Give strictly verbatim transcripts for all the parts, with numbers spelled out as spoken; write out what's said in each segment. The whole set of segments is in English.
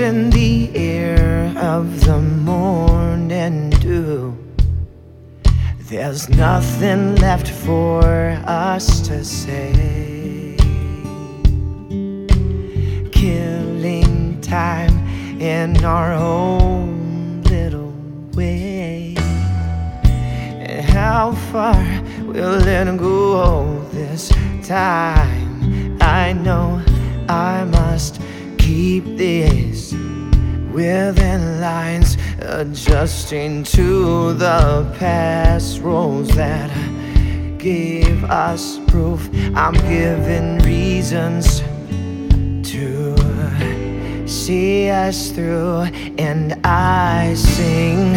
in the air of the morning dew. There's nothing left for us to say. Killing time in our own little way. And how far will it go this time? I know I must keep this within lines, adjusting to the past roles that gave us proof. I'm given reasons to see us through, and I sing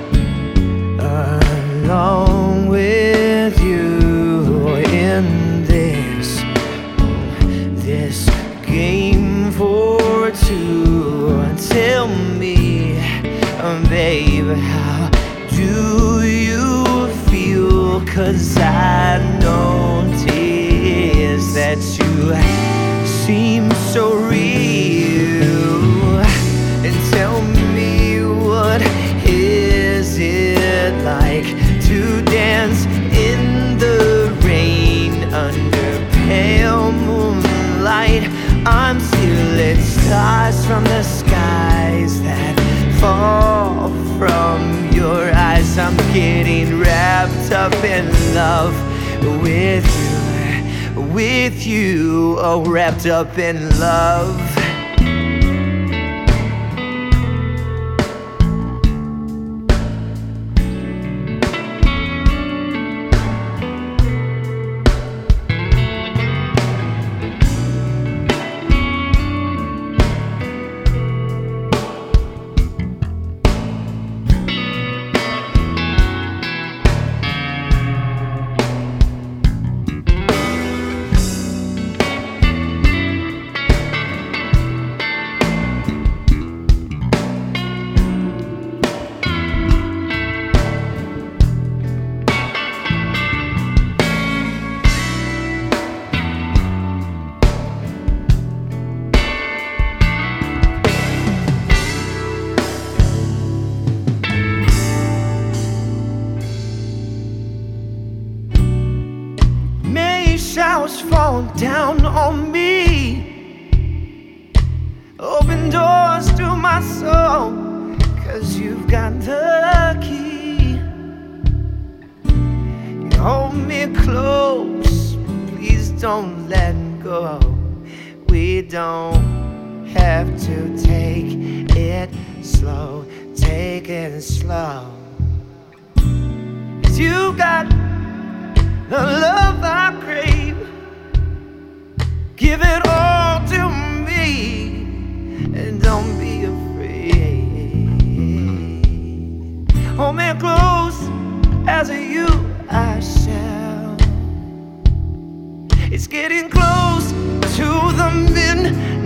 along with you in this this game for two. Tell me, babe, how do you feel? 'Cause I notice that you seem so real. And tell me, what is it like to dance in the rain under pale moonlight? I'm stealing stars from the skies that fall from your eyes. I'm getting wrapped up in love with you, with you, oh, wrapped up in love. Showers fall down on me, open doors to my soul, 'cause you've got the key. You hold me close, please don't let go. We don't have to take it slow, take it slow. 'Cause you got the love I crave. Give it all to me, and don't be afraid. Hold me close, as you I shall. It's getting close to the midnight